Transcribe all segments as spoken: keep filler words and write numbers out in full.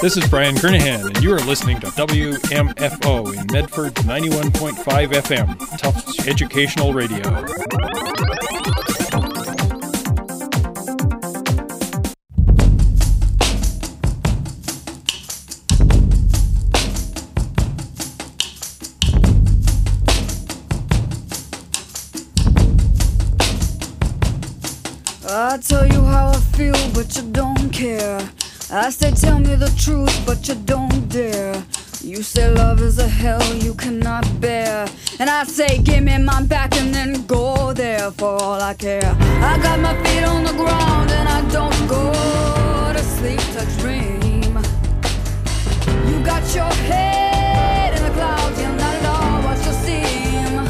This is Brian Kernahan, and you are listening to W M F O in Medford ninety-one point five F M, Tufts Educational Radio. I tell you how I feel, but you don't care. I say tell me the truth, but you don't dare. You say love is a hell you cannot bear, and I say give me my back and then go there for all I care. I got my feet on the ground and I don't go to sleep to dream. You got your head in the clouds, you're not at all what you seem.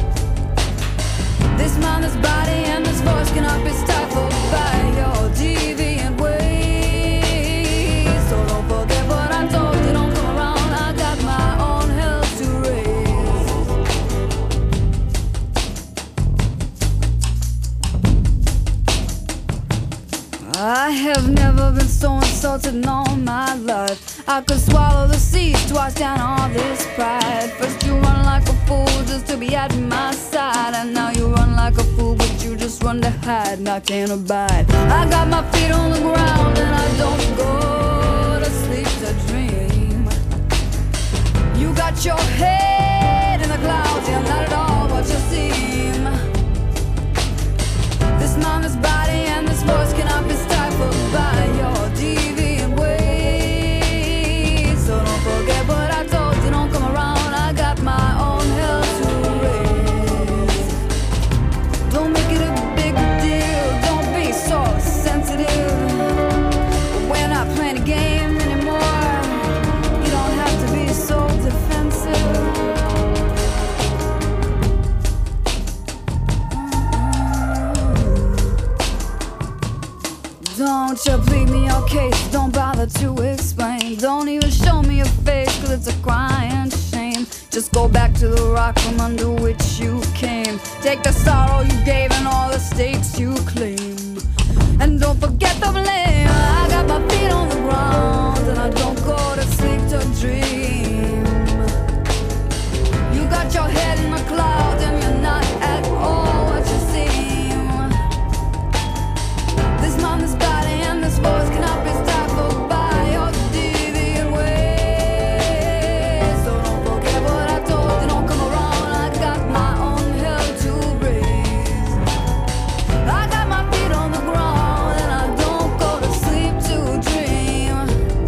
This mind, this body, and this voice cannot be stifled by your deviant ways. So don't forget what I told you, don't come around. I got my own hell to raise. I have never been so insulted in all my life. I could swallow the seas twice down all this pride. First you run like a fool just to be at my side, and now you run like a fool but you just run to hide, and I can't abide. I got my feet on the ground and I don't go to sleep to dream. You got your head in the clouds, you're not at all what you seem. This mind, this body, and this voice cannot be stifled by your deviant ways. So don't forget what I told you, don't come around. I got my own hell to raise. Don't make it a big deal, don't be so sensitive. We're not playing a game anymore. You don't have to be so defensive. Don't you plead me your case, don't bother to explain. Don't even show me your face, cause it's a crying shame. Just go back to the rock from under which you came. Take the sorrow you gave and all the stakes you claim, and don't forget the blame. I got my feet on the ground and I don't go to sleep to dream. You got your head in the clouds and you're not at all what you seem. This mind, this body, and this voice cannot be stifled by your deviant ways. So don't forget what I told you, don't come around. I got my own hell to raise. I got my feet on the ground and I don't go to sleep to dream.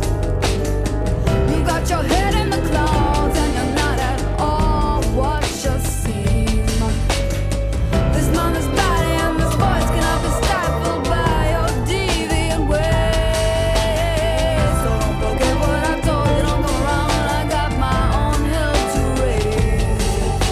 You got your head in the clouds and you're not at all what you seem. This mind, this body, and this voice cannot be stifled by your deviant ways. So don't forget what I told you, don't come around. I got my own hell to raise.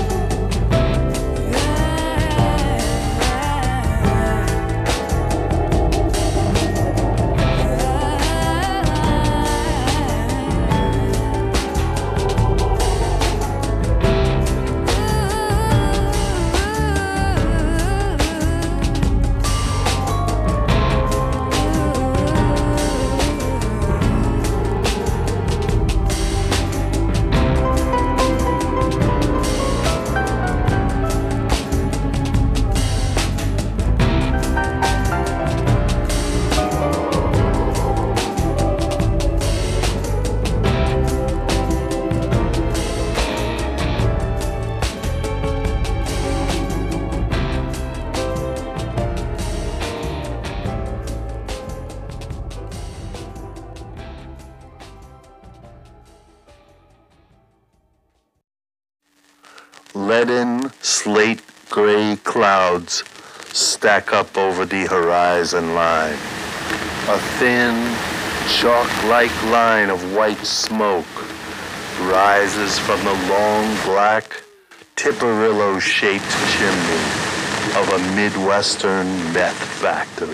Leaden, slate gray clouds stack up over the horizon line. A thin, chalk-like line of white smoke rises from the long, black, Tipperillo-shaped chimney of a Midwestern meth factory.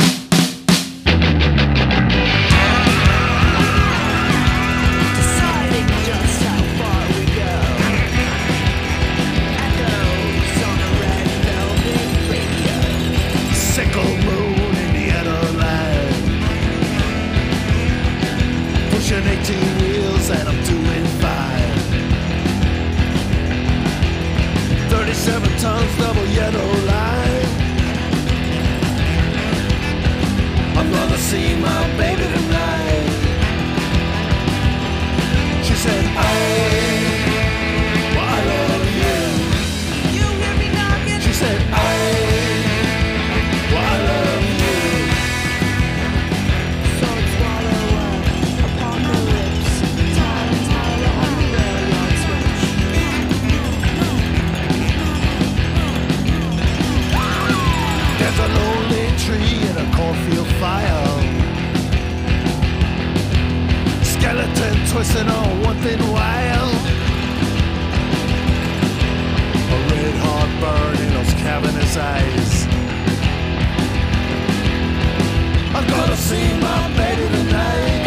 Sickle moon, Indiana land, pushing file. Skeleton twisting on one thin wild. A red hot burn in those cavernous eyes. I'm gonna see my baby tonight.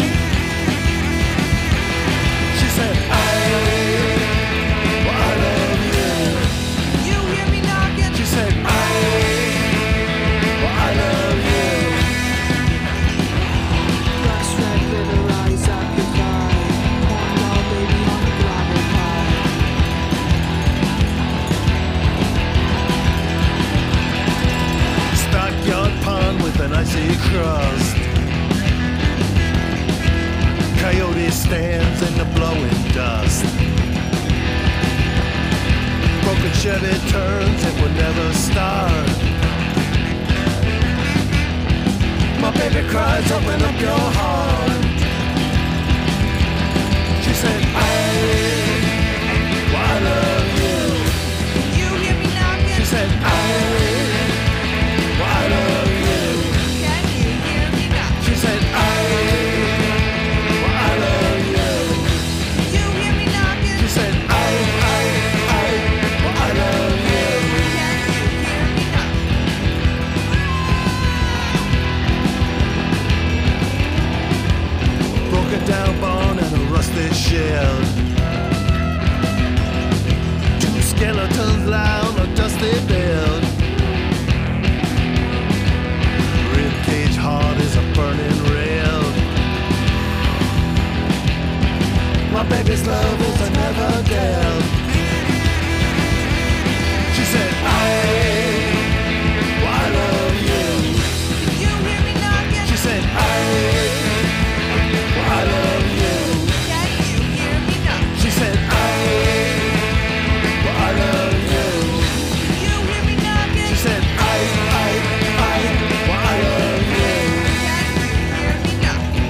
She said, I, well, I love you. You hear me knocking? She said, I, well, I love you. Flash red glitter eyes occupied. Corn dog baby on the gravel pile. Stockyard pond with an icy crust. Coyote stands in the blowing dust. Broken Chevy turns, it will never start. My baby cries, open up your heart. She said, I, well, I love you. You hear me knocking? She said, I, well, I love you. Can you hear me knocking? She said, I, well, I love you. You hear me knocking? She said, I, I, I, well, I love you. Can you hear me knocking? Broken down barn and a rusty shed. Two skeletons lie on a dusty bed. Ribcage heart is a burning red. My baby's love is a never dead. She said, I, well, I love you. You hear me knocking? She said, I, well, I love you. Can you hear me knocking? She said, I, well, I love you. You hear me knocking? She said, I, I, I, well, I love you. Can you hear me knocking?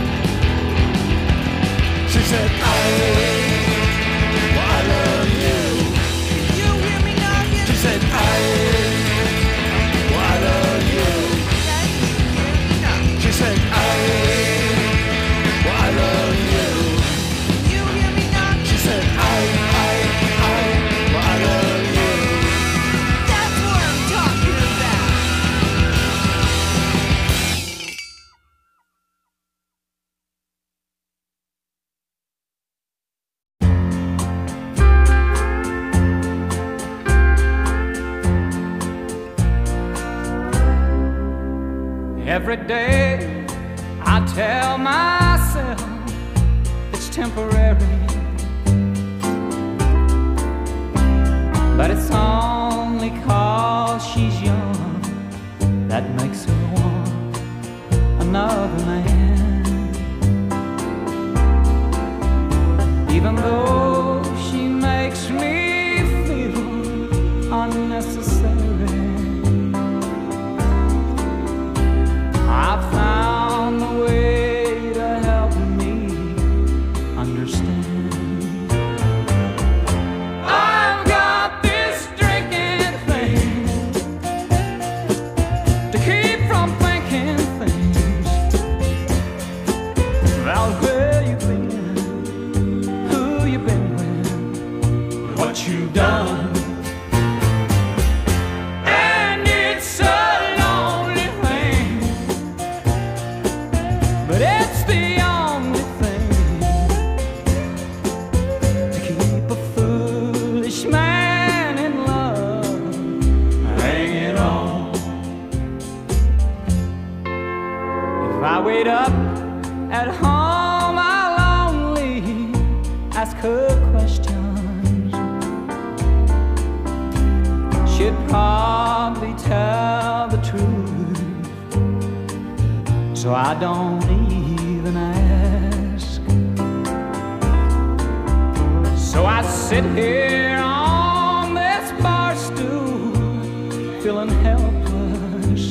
She said, I, well, I love you. You hear me knocking? She said, I, well, I love you. Can you hear me knocking? She said, I, well, I love you. You hear me knocking? She said, I, I, I, well, I love you. That's what I'm talking about. Every day I tell myself it's temporary, but it's only 'cause she's young that makes her want another man. Even though she makes me feel unnecessary, I found the way to help me understand. I've got this drinking thing to keep from thinking things about where you've been, who you've been with, what you've done. And it's a lonely thing, but it's the only thing to keep a foolish man in love hanging on. If I wait up at home, I'll only ask her questions. She'd probably tell the truth, so I don't even ask. So I sit here on this bar stool, feeling helpless,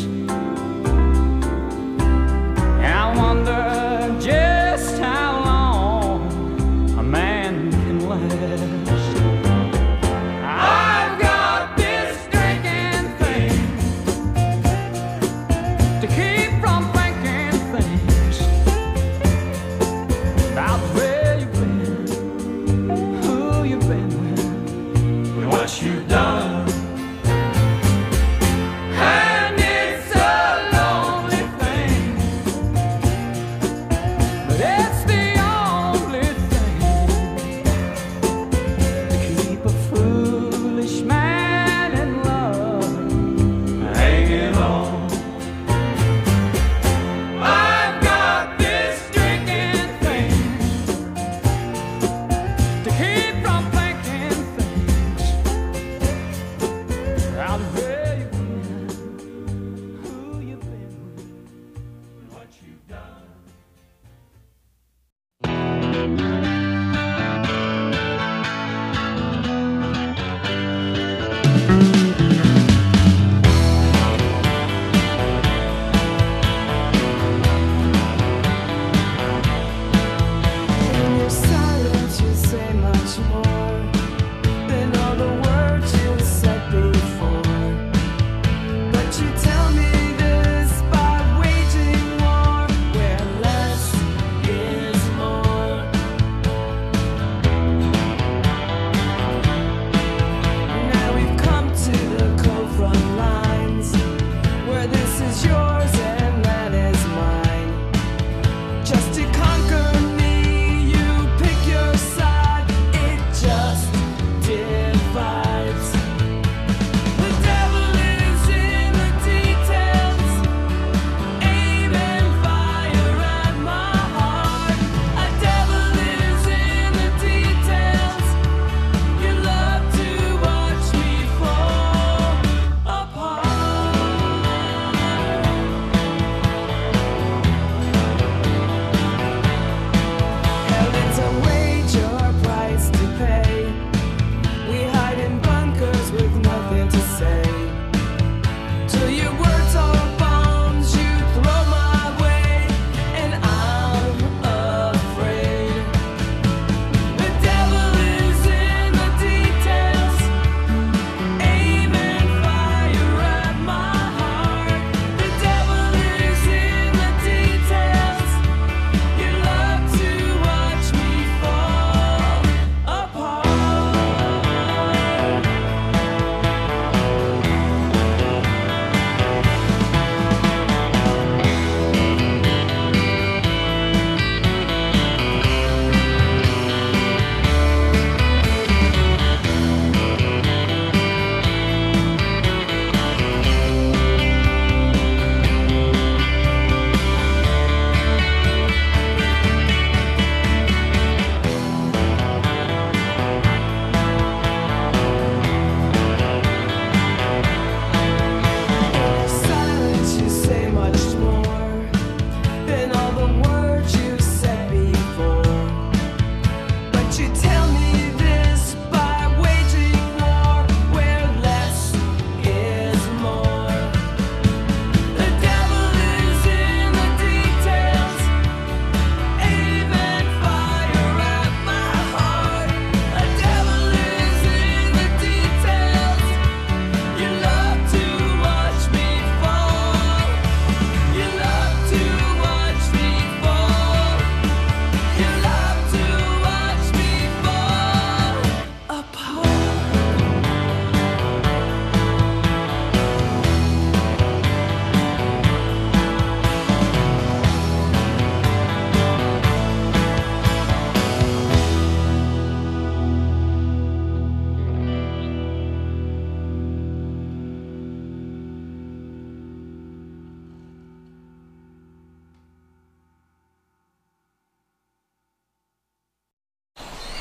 and I wonder just how long a man can last. I've got this drinking thing to keep from thinking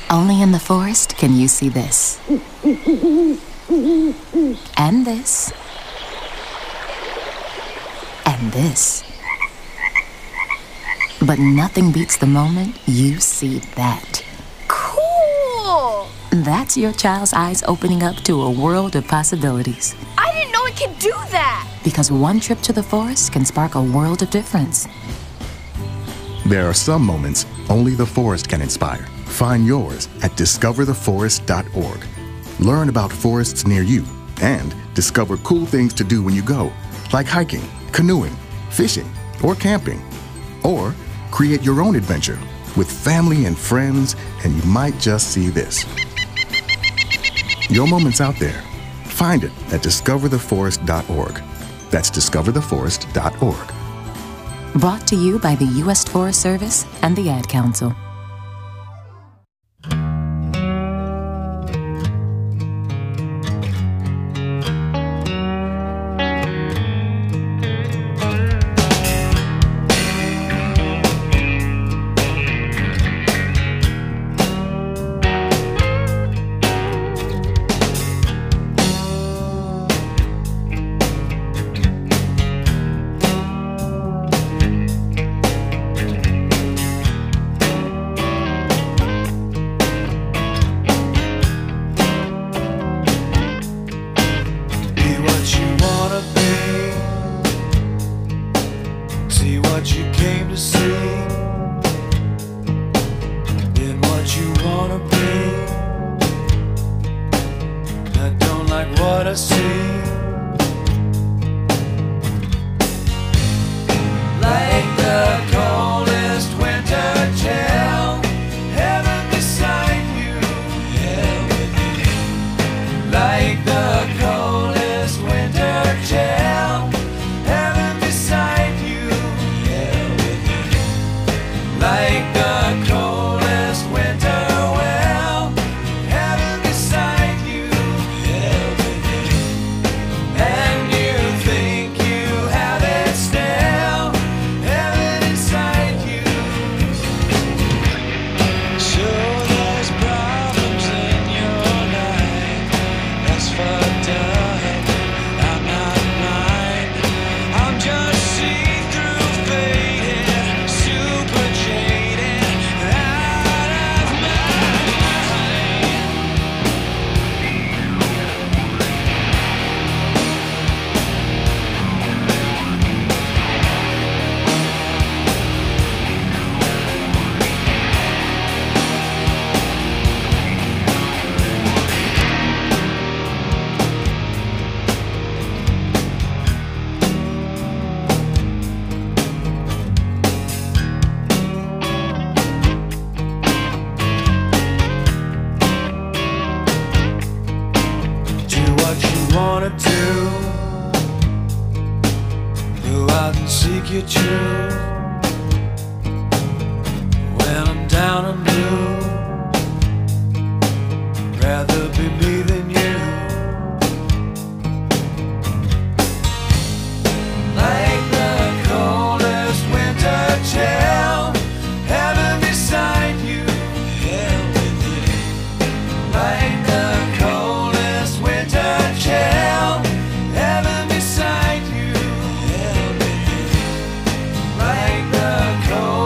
Only in the forest can you see this. And this. And this. But nothing beats the moment you see that. Cool! That's your child's eyes opening up to a world of possibilities. I didn't know it could do that! Because one trip to the forest can spark a world of difference. There are some moments only the forest can inspire. Find yours at discover the forest dot org. Learn about forests near you and discover cool things to do when you go, like hiking, canoeing, fishing, or camping. Or create your own adventure with family and friends, and you might just see this. Your moment's out there. Find it at discover the forest dot org. That's discover the forest dot org. Brought to you by the U S Forest Service and the Ad Council.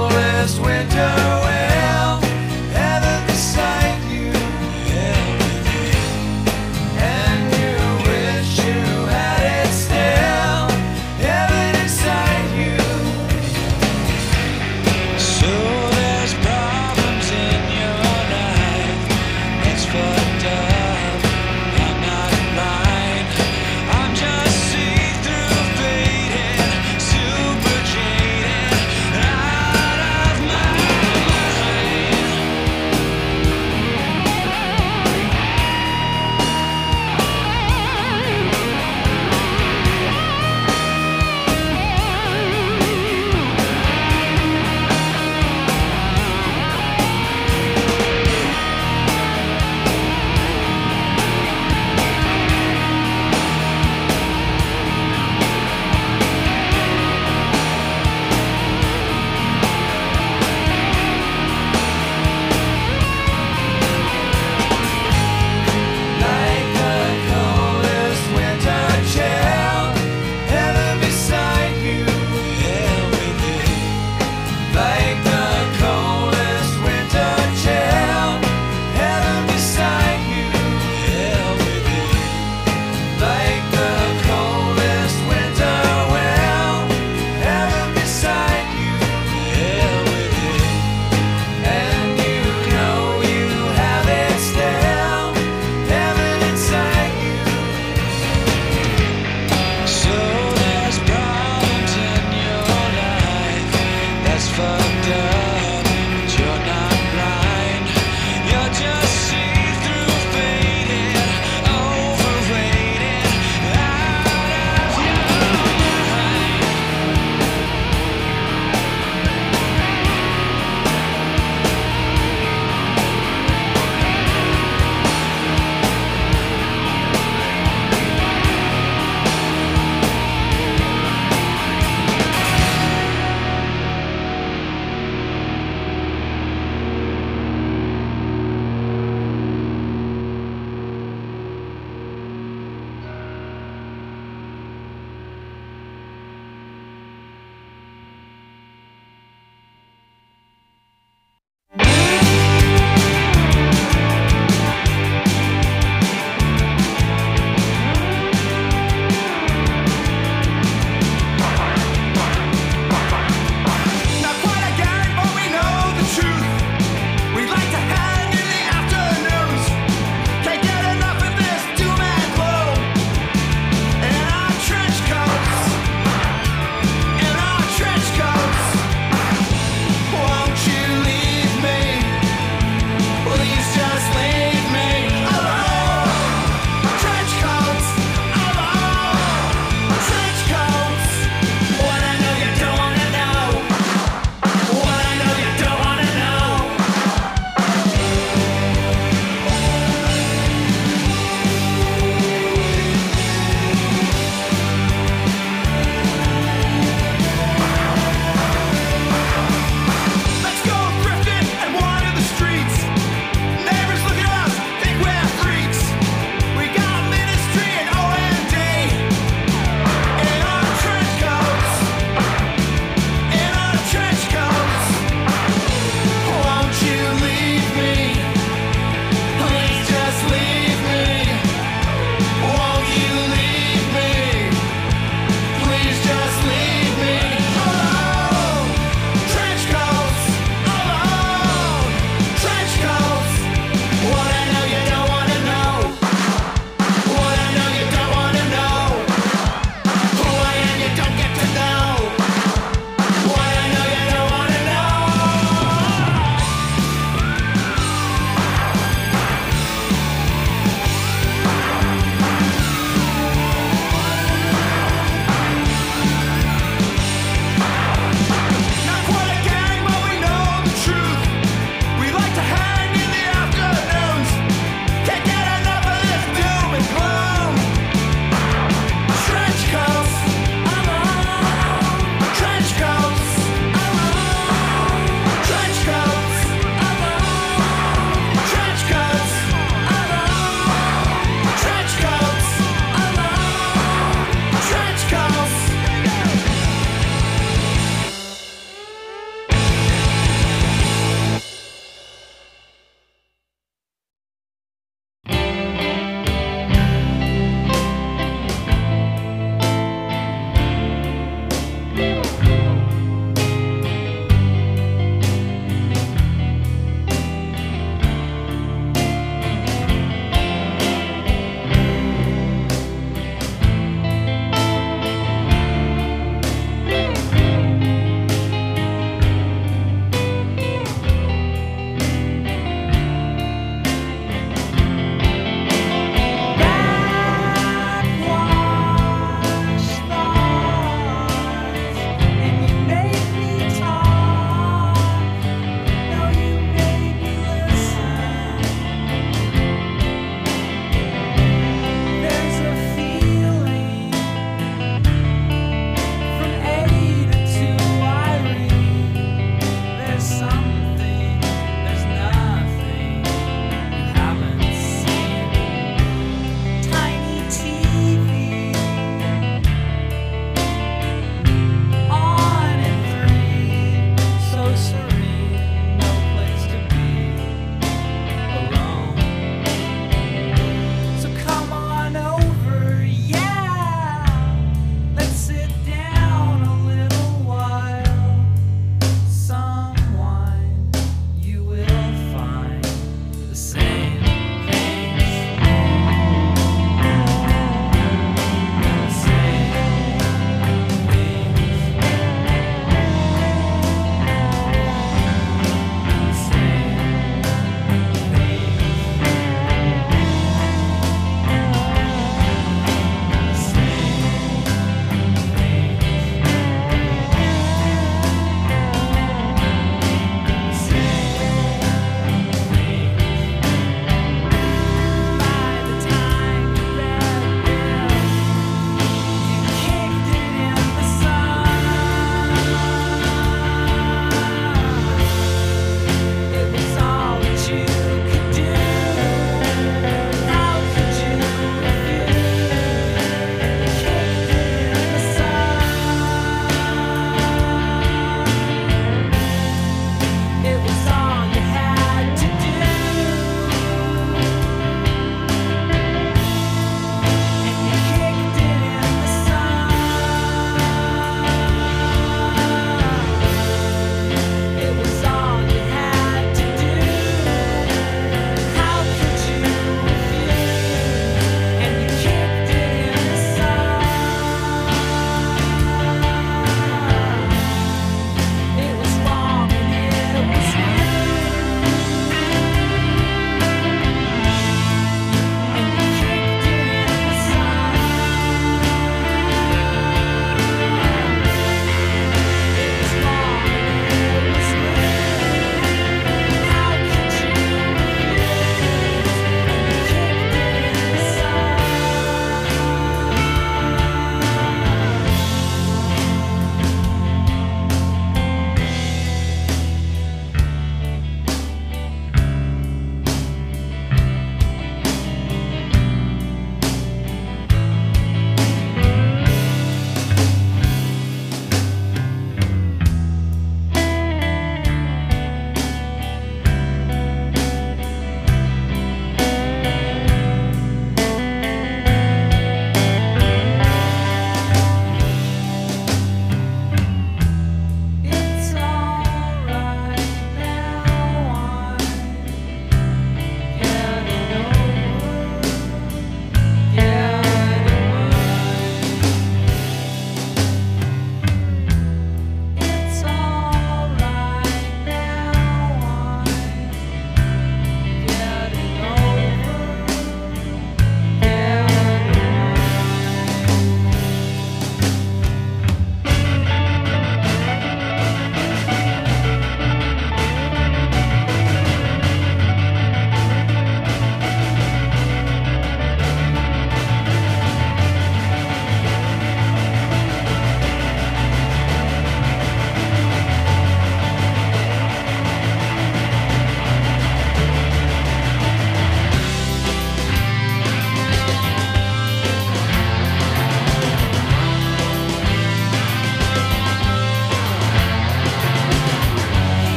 Winter, well, heaven beside you,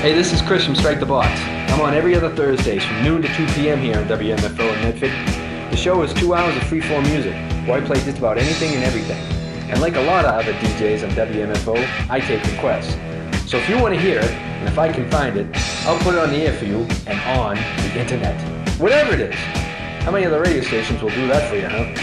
Hey, this is Chris from Strike the Box. I'm on every other Thursdays from noon to two p.m. here on W M F O in Medford. The show is two hours of free-form music, where I play just about anything and everything. And like a lot of other D Js on W M F O, I take requests. So if you want to hear it, and if I can find it, I'll put it on the air for you and on the internet. Whatever it is. How many other radio stations will do that for you, huh?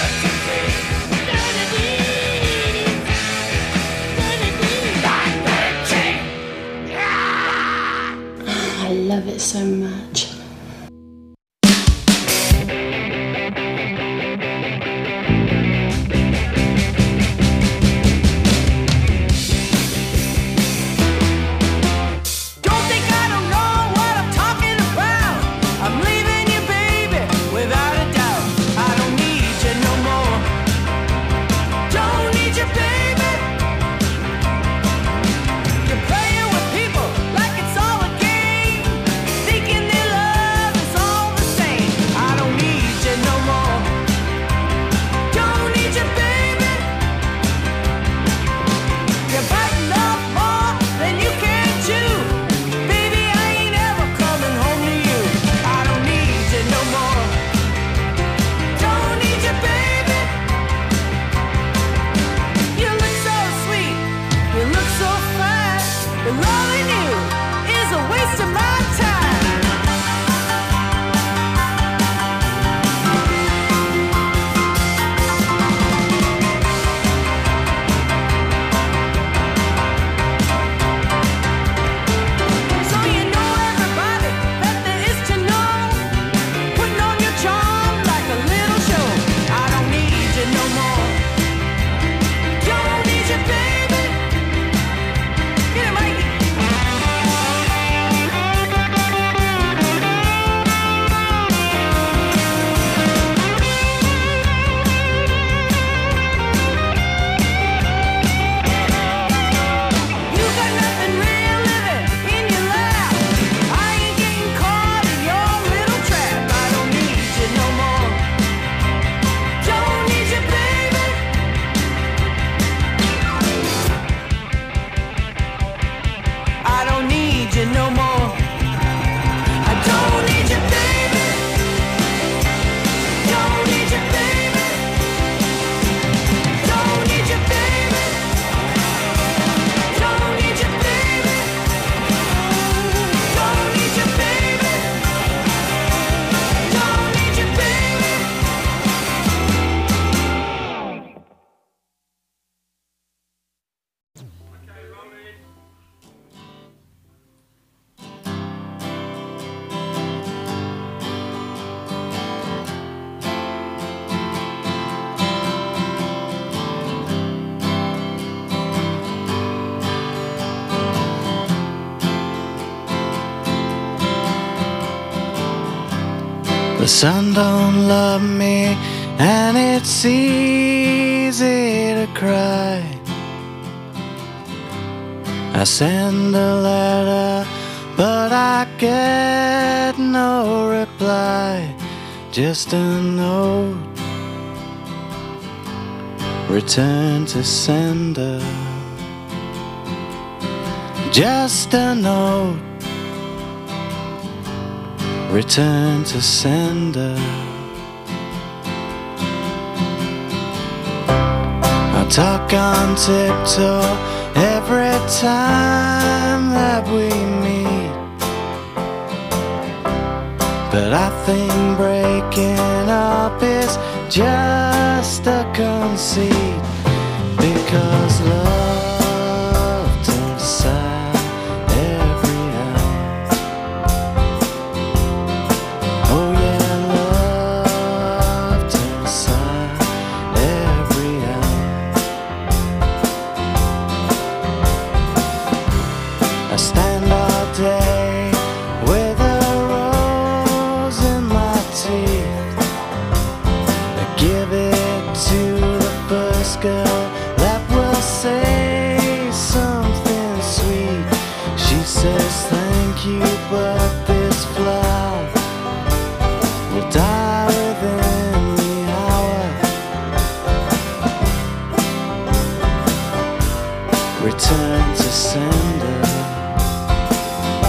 I love it so much. The sun don't love me, and it's easy to cry. I send a letter, but I get no reply. Just a note, return to sender. Just a note, return to sender. I talk on tiptoe every time that we meet, but I think breaking up is just a conceit, because love turns sad every hour. Oh yeah, love turns sad every hour. I stand all day with a rose in my teeth. I give it to the first girl that will say something sweet. She says thank you, but this flower will die within the hour. Return to sender.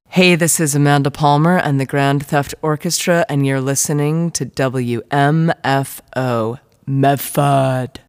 Hey, this is Amanda Palmer and the Grand Theft Orchestra, and you're listening to W M F O, Medford.